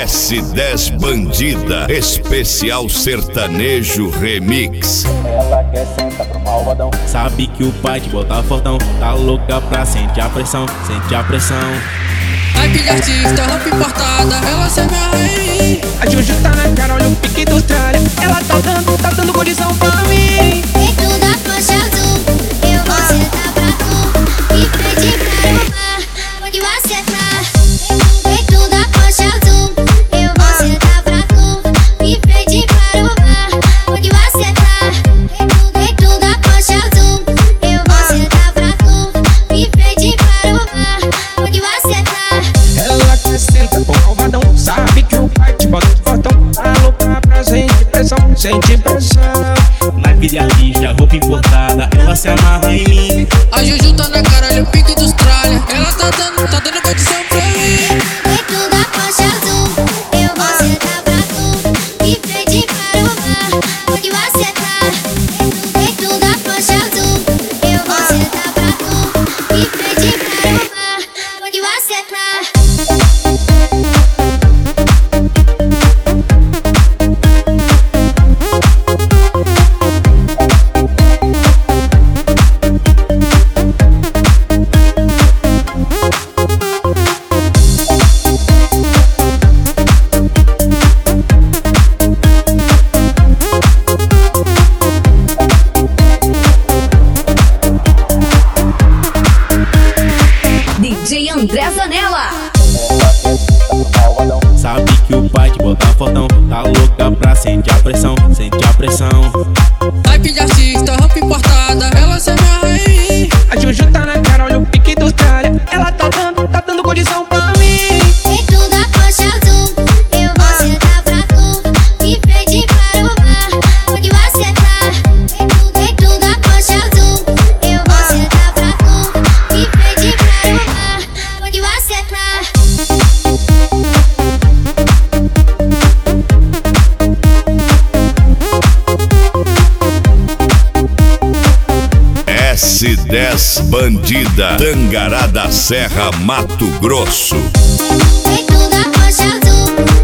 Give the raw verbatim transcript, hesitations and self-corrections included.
S dez Bandida, especial sertanejo remix. Ela quer sentar pro malvadão. Sabe que o pai te bota fortão, tá louca pra sentir a pressão, sente a pressão. Type de artista, roupa importada, ela se amarra. A Juju tá na cara, olha o pique do tralha. Ela tá dando, tá dando condição pra mim. Dentro da faixa azul, eu vou sentar pra tu e pedir pra roubar, onde você tá. Dentro da faixa azul, eu vou sentar pra tu e pedir pra roubar, onde você tá. Dentro da faixa azul, eu vou sentar pra tu e pedir pra roubar, onde você tá. Ela quer sentar pro malvadão. Sabe que o pai te bota fortão. Tá louca pra sentir pressão, sente pressão. Naipe de artista, roupa importada, ela se amarra em mim. A Juju tá na cara, olha o pique dos tralha. Ela tá dando, tá dando condição pra mim. Dentro da faixa azul, eu vou sentar pra tu e pedir pra roubar, onde você tá. Dentro da faixa azul, eu vou sentar pra tu e pedir pra roubar, onde você tá. D J André Zanella. Sabe que o pai te bota fortão, tá louca pra sentir a pressão, sente a pressão. Type de artista, roupa importada, ela se amarra. A Juju tá na cara, olha o pique do tralha. Ela tá dando, tá dando condição pra mim. Dentro da faixa azul, eu vou sentar pra tu e pedir pra roubar, onde você tá. Dentro da faixa azul, eu vou sentar pra tu e pedir pra roubar, onde você tá. S dez Bandida, Tangará da Serra, Mato Grosso. Dentro da faixa azul,